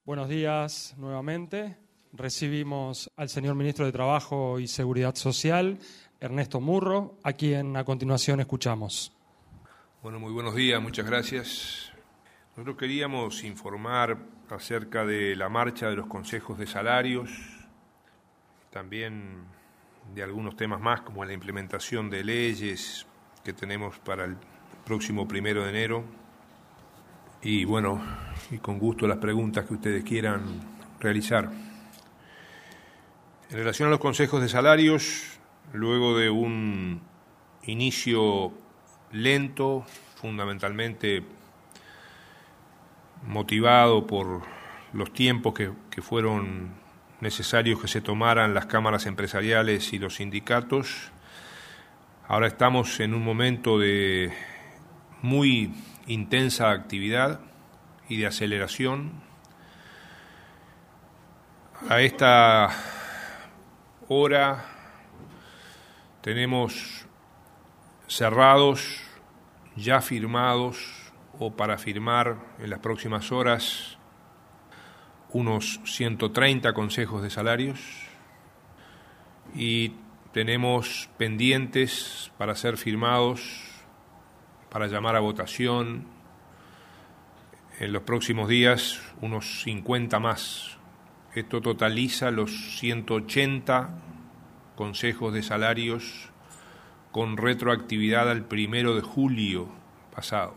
Buenos días nuevamente. Recibimos al señor Ministro de Trabajo y Seguridad Social, Ernesto Murro, a quien a continuación escuchamos. Bueno, muy buenos días, muchas gracias. Nosotros queríamos informar acerca de la marcha de los consejos de salarios, también de algunos temas más como la implementación de leyes que tenemos para el próximo 1 de enero. Y bueno, y con gusto las preguntas que ustedes quieran realizar. En relación a los consejos de salarios, luego de un inicio lento, fundamentalmente motivado por los tiempos que fueron necesarios que se tomaran las cámaras empresariales y los sindicatos, ahora estamos en un momento de muy intensa actividad y de aceleración. A esta hora tenemos cerrados, ya firmados o para firmar en las próximas horas unos 130 consejos de salarios y tenemos pendientes para ser firmados, para llamar a votación en los próximos días unos 50 más. Esto totaliza los 180 consejos de salarios con retroactividad al 1 de julio pasado.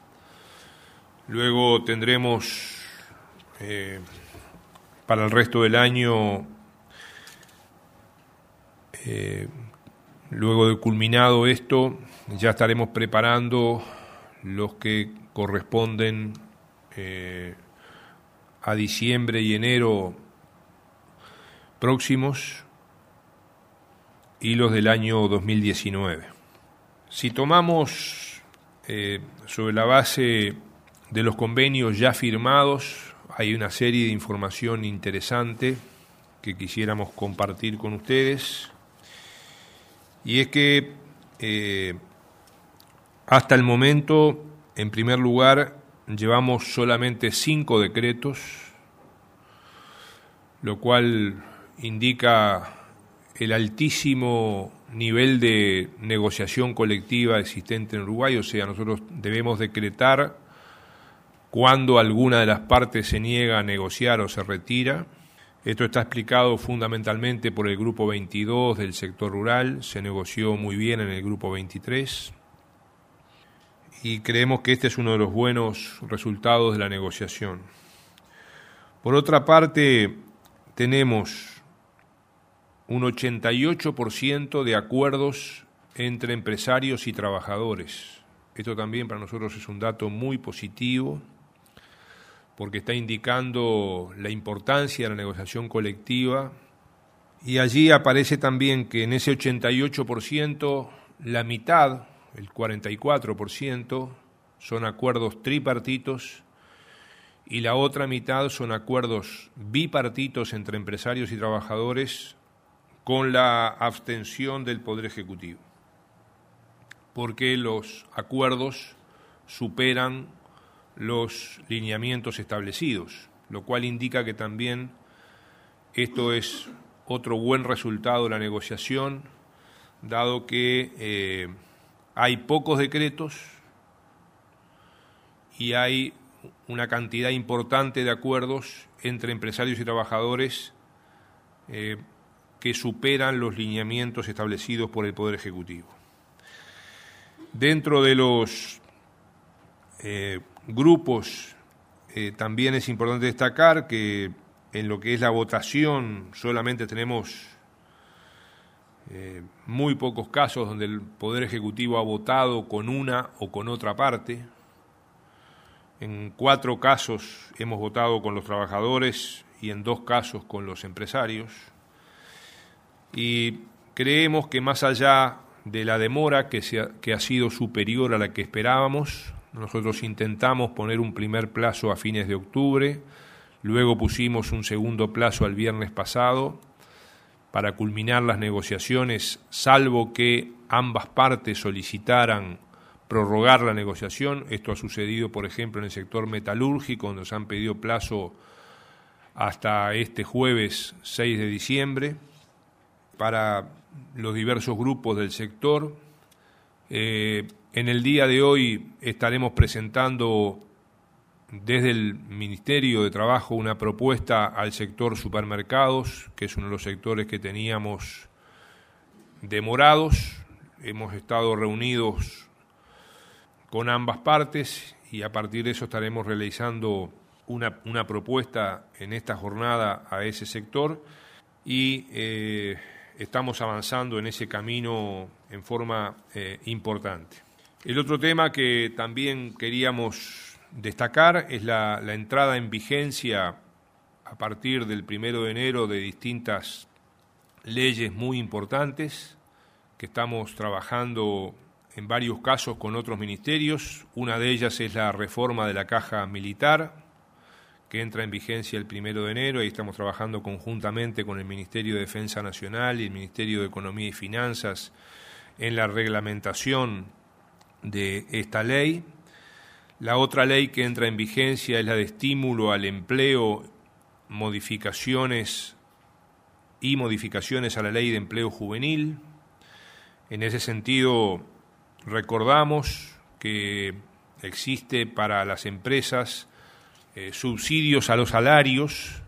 Luego tendremos para el resto del año, luego de culminado esto, ya estaremos preparando los que corresponden a diciembre y enero próximos y los del año 2019. Si tomamos sobre la base de los convenios ya firmados, hay una serie de información interesante que quisiéramos compartir con ustedes, y es que hasta el momento, en primer lugar, llevamos solamente 5 decretos, lo cual indica el altísimo nivel de negociación colectiva existente en Uruguay. O sea, nosotros debemos decretar cuando alguna de las partes se niega a negociar o se retira. Esto está explicado fundamentalmente por el Grupo 22 del sector rural, se negoció muy bien en el Grupo 23 y creemos que este es uno de los buenos resultados de la negociación. Por otra parte, tenemos un 88% de acuerdos entre empresarios y trabajadores. Esto también para nosotros es un dato muy positivo, porque está indicando la importancia de la negociación colectiva, y allí aparece también que en ese 88% la mitad, el 44%, son acuerdos tripartitos y la otra mitad son acuerdos bipartitos entre empresarios y trabajadores con la abstención del Poder Ejecutivo, porque los acuerdos superan los lineamientos establecidos, lo cual indica que también esto es otro buen resultado de la negociación, dado que hay pocos decretos y hay una cantidad importante de acuerdos entre empresarios y trabajadores que superan los lineamientos establecidos por el Poder Ejecutivo. Dentro de los grupos, también es importante destacar que en lo que es la votación solamente tenemos muy pocos casos donde el Poder Ejecutivo ha votado con una o con otra parte. En 4 casos hemos votado con los trabajadores y en 2 casos con los empresarios. Y creemos que más allá de la demora que ha sido superior a la que esperábamos, nosotros intentamos poner un primer plazo a fines de octubre, luego pusimos un segundo plazo al viernes pasado para culminar las negociaciones, salvo que ambas partes solicitaran prorrogar la negociación. Esto ha sucedido, por ejemplo, en el sector metalúrgico, donde nos han pedido plazo hasta este jueves 6 de diciembre para los diversos grupos del sector. En el día de hoy estaremos presentando desde el Ministerio de Trabajo una propuesta al sector supermercados, que es uno de los sectores que teníamos demorados. Hemos estado reunidos con ambas partes y a partir de eso estaremos realizando una propuesta en esta jornada a ese sector y estamos avanzando en ese camino en forma importante. El otro tema que también queríamos destacar es la entrada en vigencia a partir del 1 de enero de distintas leyes muy importantes que estamos trabajando en varios casos con otros ministerios. Una de ellas es la reforma de la Caja Militar, que entra en vigencia el 1 de enero y estamos trabajando conjuntamente con el Ministerio de Defensa Nacional y el Ministerio de Economía y Finanzas en la reglamentación de esta ley. La otra ley que entra en vigencia es la de estímulo al empleo, modificaciones a la Ley de Empleo Juvenil. En ese sentido, recordamos que existe para las empresas subsidios a los salarios.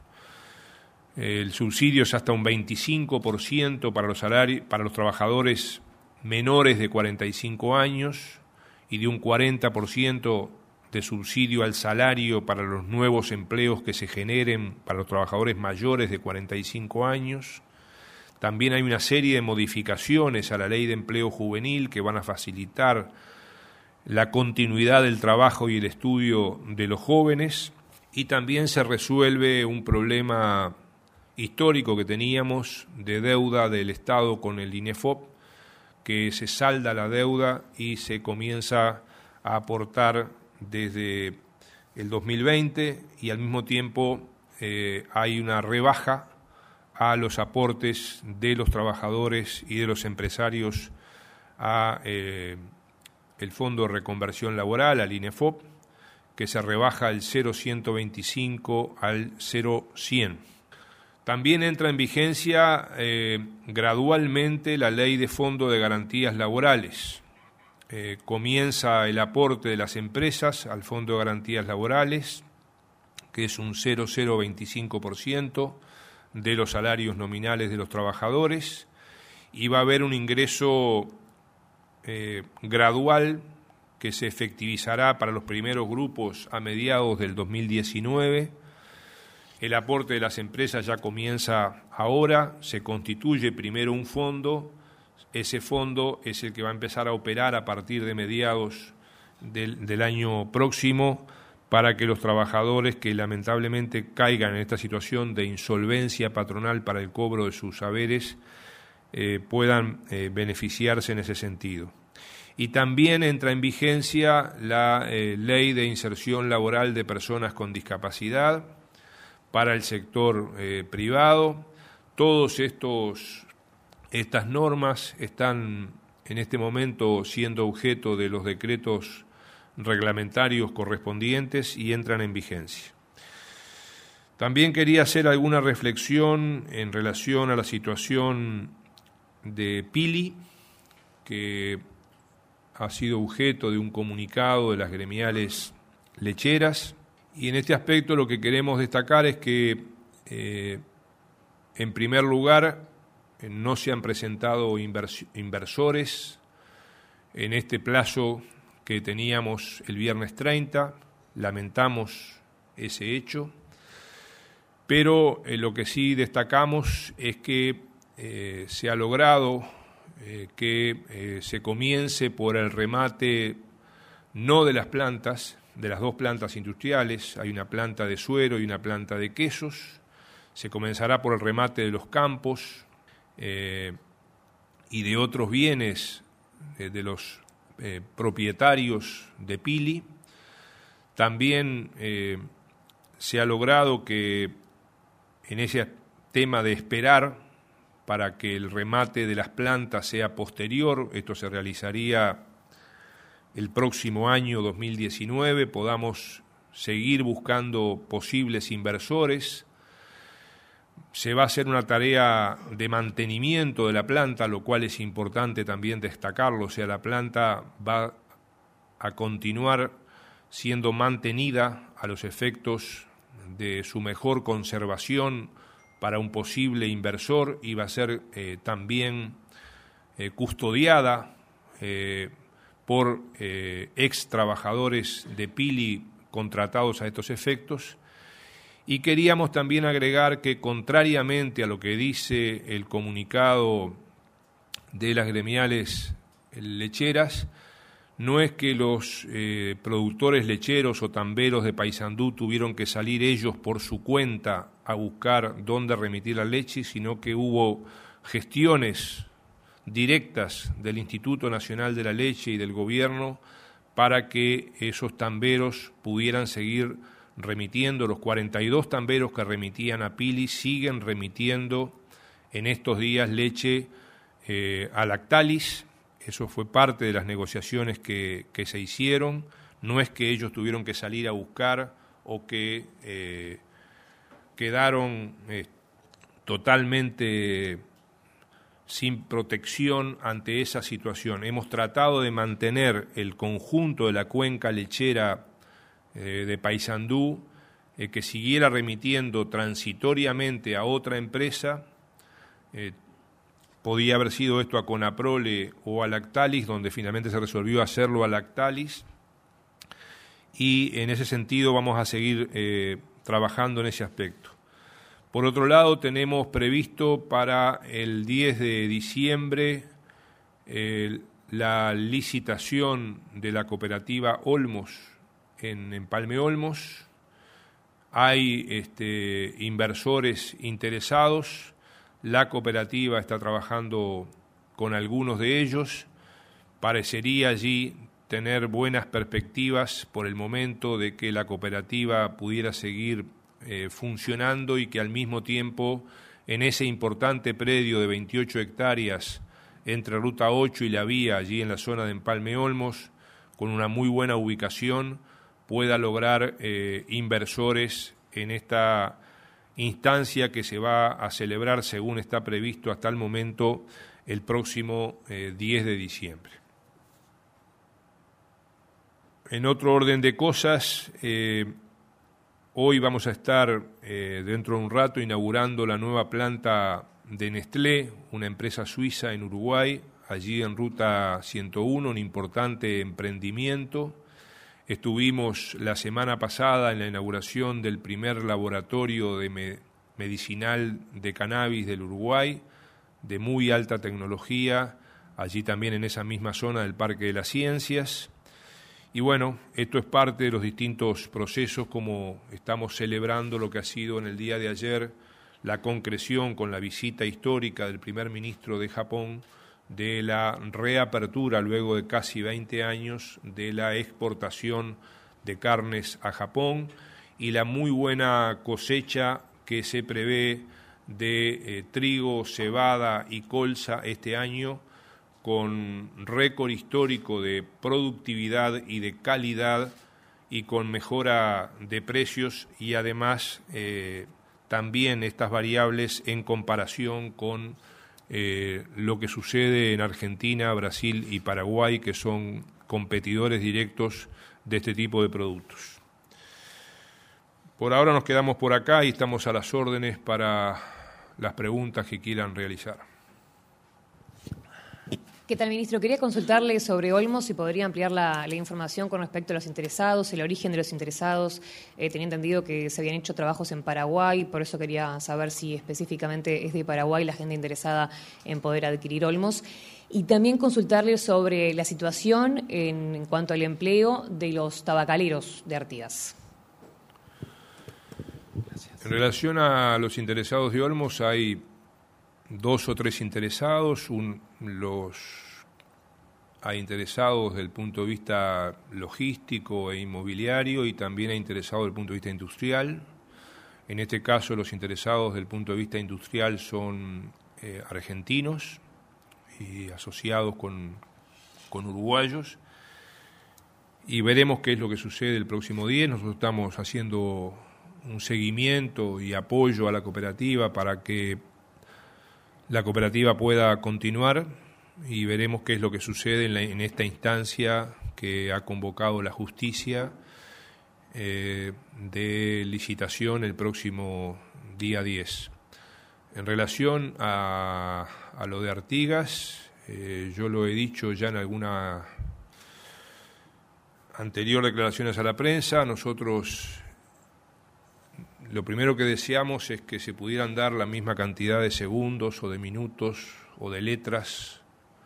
El subsidio es hasta un 25% para los trabajadores menores de 45 años y de un 40% de subsidio al salario para los nuevos empleos que se generen para los trabajadores mayores de 45 años. También hay una serie de modificaciones a la Ley de Empleo Juvenil que van a facilitar la continuidad del trabajo y el estudio de los jóvenes, y también se resuelve un problema histórico que teníamos de deuda del Estado con el INEFOP, que se salda la deuda y se comienza a aportar desde el 2020 y al mismo tiempo hay una rebaja a los aportes de los trabajadores y de los empresarios a el Fondo de Reconversión Laboral, al INEFOP, que se rebaja del 0,125 al 0,100. También entra en vigencia gradualmente la Ley de Fondo de Garantías Laborales. Comienza el aporte de las empresas al Fondo de Garantías Laborales, que es un 0,025% de los salarios nominales de los trabajadores, y va a haber un ingreso gradual que se efectivizará para los primeros grupos a mediados del 2019. El aporte de las empresas ya comienza ahora, se constituye primero un fondo, ese fondo es el que va a empezar a operar a partir de mediados del año próximo para que los trabajadores que lamentablemente caigan en esta situación de insolvencia patronal para el cobro de sus haberes puedan beneficiarse en ese sentido. Y también entra en vigencia la Ley de Inserción Laboral de Personas con Discapacidad para el sector privado. Todas estas normas están en este momento siendo objeto de los decretos reglamentarios correspondientes y entran en vigencia. También quería hacer alguna reflexión en relación a la situación de Pili, que ha sido objeto de un comunicado de las gremiales lecheras, y en este aspecto lo que queremos destacar es que, en primer lugar, no se han presentado inversores en este plazo que teníamos el viernes 30, lamentamos ese hecho, pero lo que sí destacamos es que se ha logrado que se comience por el remate no de las plantas, de las dos plantas industriales, hay una planta de suero y una planta de quesos, se comenzará por el remate de los campos y de otros bienes de los propietarios de Pili. También se ha logrado que en ese tema de esperar para que el remate de las plantas sea posterior, esto se realizaría el próximo año 2019, podamos seguir buscando posibles inversores se va a hacer una tarea de mantenimiento de la planta, lo cual es importante también destacarlo. O sea, la planta va a continuar siendo mantenida a los efectos de su mejor conservación para un posible inversor y va a ser también custodiada por ex trabajadores de Pili contratados a estos efectos. Y queríamos también agregar que, contrariamente a lo que dice el comunicado de las gremiales lecheras, no es que los productores lecheros o tamberos de Paysandú tuvieron que salir ellos por su cuenta a buscar dónde remitir la leche, sino que hubo gestiones directas del Instituto Nacional de la Leche y del Gobierno para que esos tamberos pudieran seguir remitiendo. Los 42 tamberos que remitían a Pili siguen remitiendo en estos días leche a Lactalis. Eso fue parte de las negociaciones que se hicieron. No es que ellos tuvieron que salir a buscar o que quedaron totalmente sin protección ante esa situación. Hemos tratado de mantener el conjunto de la cuenca lechera de Paysandú, que siguiera remitiendo transitoriamente a otra empresa. Podía haber sido esto a Conaprole o a Lactalis, donde finalmente se resolvió hacerlo a Lactalis, y en ese sentido vamos a seguir trabajando en ese aspecto. Por otro lado, tenemos previsto para el 10 de diciembre la licitación de la cooperativa Olmos en Empalme Olmos. Hay inversores interesados. La cooperativa está trabajando con algunos de ellos. Parecería allí tener buenas perspectivas por el momento de que la cooperativa pudiera seguir funcionando y que al mismo tiempo en ese importante predio de 28 hectáreas entre Ruta 8 y La Vía, allí en la zona de Empalme Olmos, con una muy buena ubicación, pueda lograr inversores en esta instancia que se va a celebrar, según está previsto hasta el momento, el próximo 10 de diciembre. En otro orden de cosas, hoy vamos a estar dentro de un rato inaugurando la nueva planta de Nestlé, una empresa suiza en Uruguay, allí en Ruta 101, un importante emprendimiento. Estuvimos la semana pasada en la inauguración del primer laboratorio de medicinal de cannabis del Uruguay, de muy alta tecnología, allí también en esa misma zona del Parque de las Ciencias. Y bueno, esto es parte de los distintos procesos, como estamos celebrando lo que ha sido en el día de ayer la concreción con la visita histórica del primer ministro de Japón de la reapertura luego de casi 20 años de la exportación de carnes a Japón y la muy buena cosecha que se prevé de trigo, cebada y colza este año, con récord histórico de productividad y de calidad y con mejora de precios y además también estas variables en comparación con lo que sucede en Argentina, Brasil y Paraguay, que son competidores directos de este tipo de productos. Por ahora nos quedamos por acá y estamos a las órdenes para las preguntas que quieran realizar. ¿Qué tal, ministro? Quería consultarle sobre Olmos, si podría ampliar la información con respecto a los interesados, el origen de los interesados. Tenía entendido que se habían hecho trabajos en Paraguay, por eso quería saber si específicamente es de Paraguay la gente interesada en poder adquirir Olmos. Y también consultarle sobre la situación en cuanto al empleo de los tabacaleros de Artigas. En relación a los interesados de Olmos, hay 2 o 3 interesados. Hay interesados desde el punto de vista logístico e inmobiliario y también hay interesados desde el punto de vista industrial. En este caso, los interesados desde el punto de vista industrial son argentinos y asociados con uruguayos. Y veremos qué es lo que sucede el próximo día. Nosotros estamos haciendo un seguimiento y apoyo a la cooperativa para que la cooperativa pueda continuar, y veremos qué es lo que sucede en esta instancia que ha convocado la justicia de licitación el próximo día 10. En relación a lo de Artigas, yo lo he dicho ya en alguna anterior declaraciones a la prensa, nosotros lo primero que deseamos es que se pudieran dar la misma cantidad de segundos o de minutos o de letras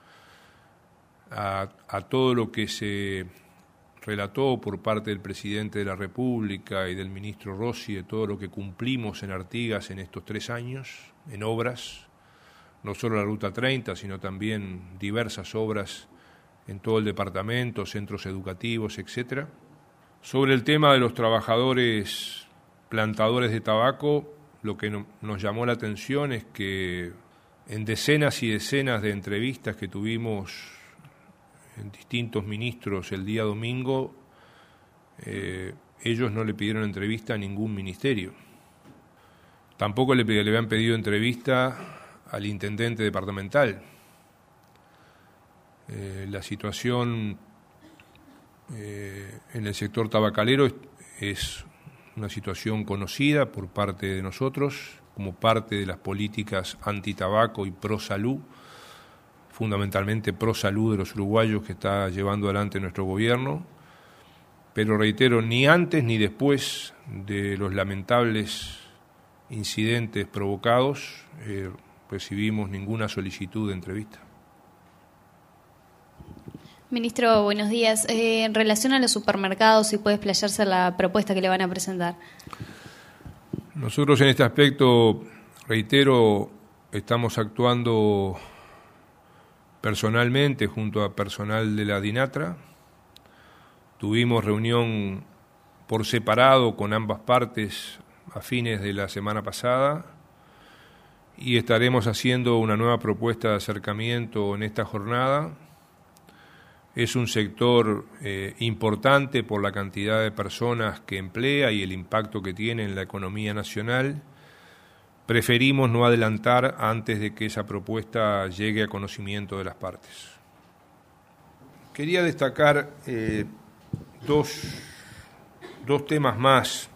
a todo lo que se relató por parte del presidente de la República y del ministro Rossi, de todo lo que cumplimos en Artigas en estos 3 años, en obras, no solo la Ruta 30, sino también diversas obras en todo el departamento, centros educativos, etcétera. Sobre el tema de los trabajadores plantadores de tabaco, lo que nos llamó la atención es que en decenas y decenas de entrevistas que tuvimos en distintos ministros el día domingo, ellos no le pidieron entrevista a ningún ministerio. Tampoco le habían pedido entrevista al intendente departamental. La situación en el sector tabacalero es una situación conocida por parte de nosotros, como parte de las políticas antitabaco y pro salud, fundamentalmente pro salud de los uruguayos que está llevando adelante nuestro gobierno. Pero reitero, ni antes ni después de los lamentables incidentes provocados recibimos ninguna solicitud de entrevista. Ministro, buenos días. En relación a los supermercados, si puede explayarse la propuesta que le van a presentar. Nosotros en este aspecto, reitero, estamos actuando personalmente junto a personal de la DINATRA. Tuvimos reunión por separado con ambas partes a fines de la semana pasada y estaremos haciendo una nueva propuesta de acercamiento en esta jornada. Es un sector importante por la cantidad de personas que emplea y el impacto que tiene en la economía nacional. Preferimos no adelantar antes de que esa propuesta llegue a conocimiento de las partes. Quería destacar dos temas más.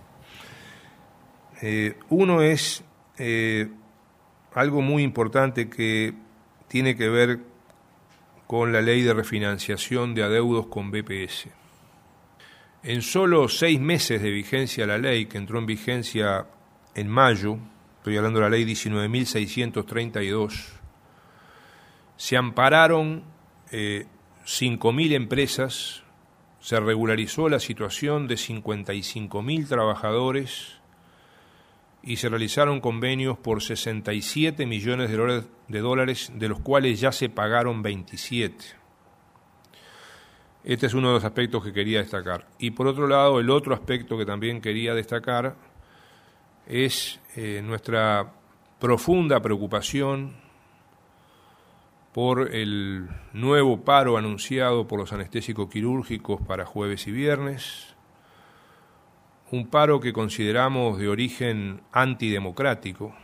Uno es algo muy importante que tiene que ver con la ley de refinanciación de adeudos con BPS. En solo 6 meses de vigencia la ley, que entró en vigencia en mayo, estoy hablando de la ley 19.632, se ampararon 5.000 empresas, se regularizó la situación de 55.000 trabajadores y se realizaron convenios por 67 millones de dólares, de los cuales ya se pagaron 27. Este es uno de los aspectos que quería destacar. Y por otro lado, el otro aspecto que también quería destacar es nuestra profunda preocupación por el nuevo paro anunciado por los anestésicos quirúrgicos para jueves y viernes, un paro que consideramos de origen antidemocrático,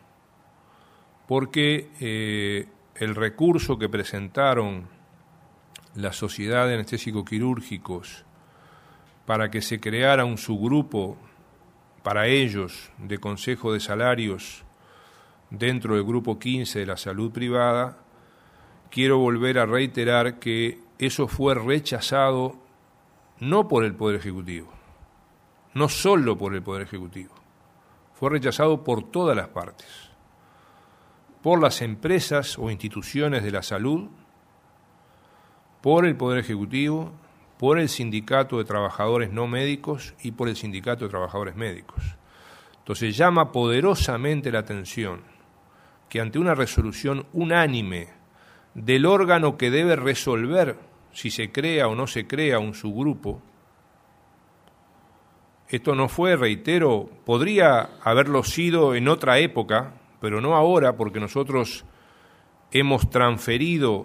porque el recurso que presentaron la Sociedad de Anestésicos Quirúrgicos para que se creara un subgrupo para ellos de consejo de salarios dentro del grupo 15 de la salud privada, quiero volver a reiterar que eso fue rechazado no por el Poder Ejecutivo, no solo por el Poder Ejecutivo, fue rechazado por todas las partes, por las empresas o instituciones de la salud, por el Poder Ejecutivo, por el Sindicato de Trabajadores No Médicos y por el Sindicato de Trabajadores Médicos. Entonces llama poderosamente la atención que ante una resolución unánime del órgano que debe resolver si se crea o no se crea un subgrupo, esto no fue, reitero, podría haberlo sido en otra época, pero no ahora, porque nosotros hemos transferido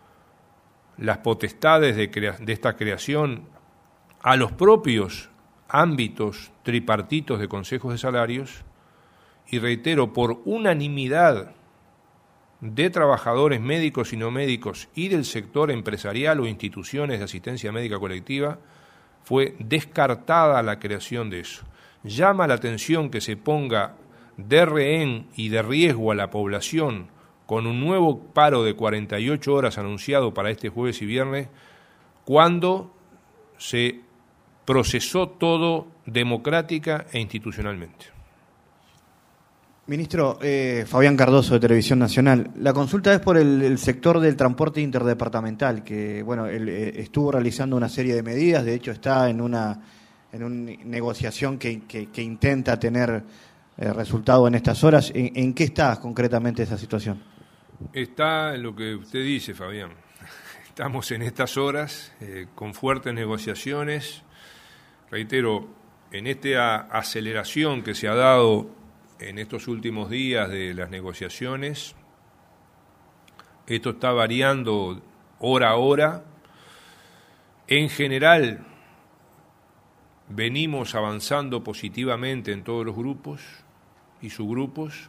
las potestades de esta creación a los propios ámbitos tripartitos de consejos de salarios, y reitero, por unanimidad de trabajadores médicos y no médicos y del sector empresarial o instituciones de asistencia médica colectiva, fue descartada la creación de eso. Llama la atención que se ponga de rehén y de riesgo a la población con un nuevo paro de 48 horas anunciado para este jueves y viernes, cuando se procesó todo democrática e institucionalmente. Ministro, Fabián Cardoso, de Televisión Nacional. La consulta es por el sector del transporte interdepartamental, que bueno, él estuvo realizando una serie de medidas, de hecho está en una negociación que intenta tener resultado en estas horas. ¿En qué está concretamente esa situación? Está en lo que usted dice, Fabián. Estamos en estas horas con fuertes negociaciones. Reitero, en esta aceleración que se ha dado en estos últimos días de las negociaciones, esto está variando hora a hora. En general, venimos avanzando positivamente en todos los grupos y subgrupos,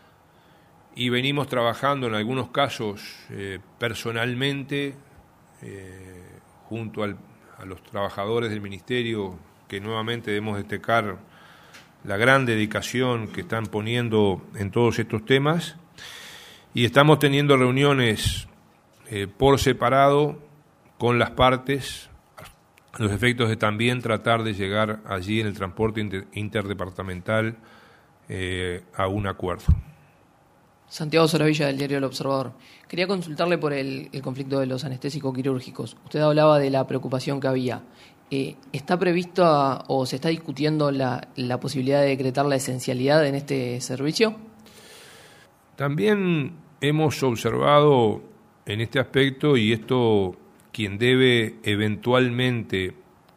y venimos trabajando en algunos casos personalmente junto a los trabajadores del Ministerio, que nuevamente debemos destacar la gran dedicación que están poniendo en todos estos temas, y estamos teniendo reuniones por separado con las partes, a los efectos de también tratar de llegar allí en el transporte interdepartamental a un acuerdo. Santiago Soravilla, del diario El Observador. Quería consultarle por el conflicto de los anestésicos quirúrgicos. Usted hablaba de la preocupación que había. ¿Está previsto o se está discutiendo la posibilidad de decretar la esencialidad en este servicio? También hemos observado en este aspecto, y esto quien debe eventualmente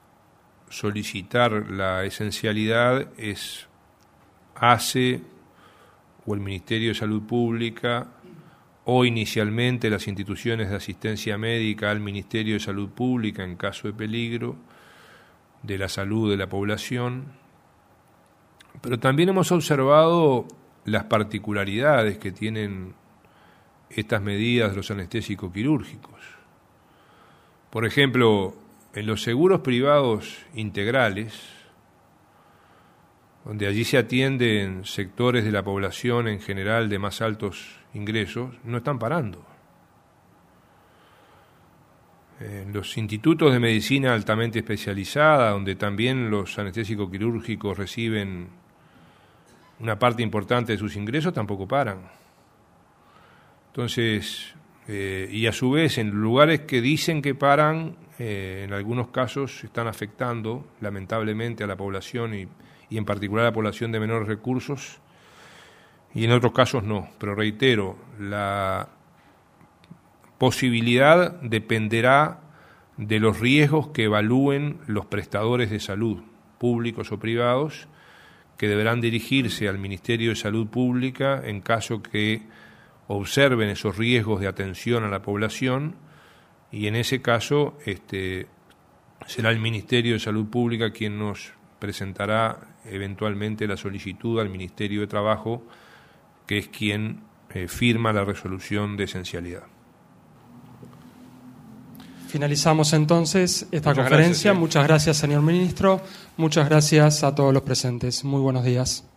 solicitar la esencialidad es ACE o el Ministerio de Salud Pública, o inicialmente las instituciones de asistencia médica al Ministerio de Salud Pública en caso de peligro de la salud de la población. Pero también hemos observado las particularidades que tienen estas medidas de los anestésicos quirúrgicos. Por ejemplo, en los seguros privados integrales, donde allí se atienden sectores de la población en general de más altos ingresos, no están parando. En los institutos de medicina altamente especializada, donde también los anestésicos quirúrgicos reciben una parte importante de sus ingresos, tampoco paran. Entonces, y a su vez, en lugares que dicen que paran, en algunos casos están afectando lamentablemente a la población y en particular a la población de menores recursos, y en otros casos no. Pero reitero, la posibilidad dependerá de los riesgos que evalúen los prestadores de salud, públicos o privados, que deberán dirigirse al Ministerio de Salud Pública en caso que observen esos riesgos de atención a la población, y en ese caso será el Ministerio de Salud Pública quien nos presentará eventualmente la solicitud al Ministerio de Trabajo, que es quien firma la resolución de esencialidad. Finalizamos entonces esta conferencia. Muchas gracias, señor ministro. Muchas gracias a todos los presentes. Muy buenos días.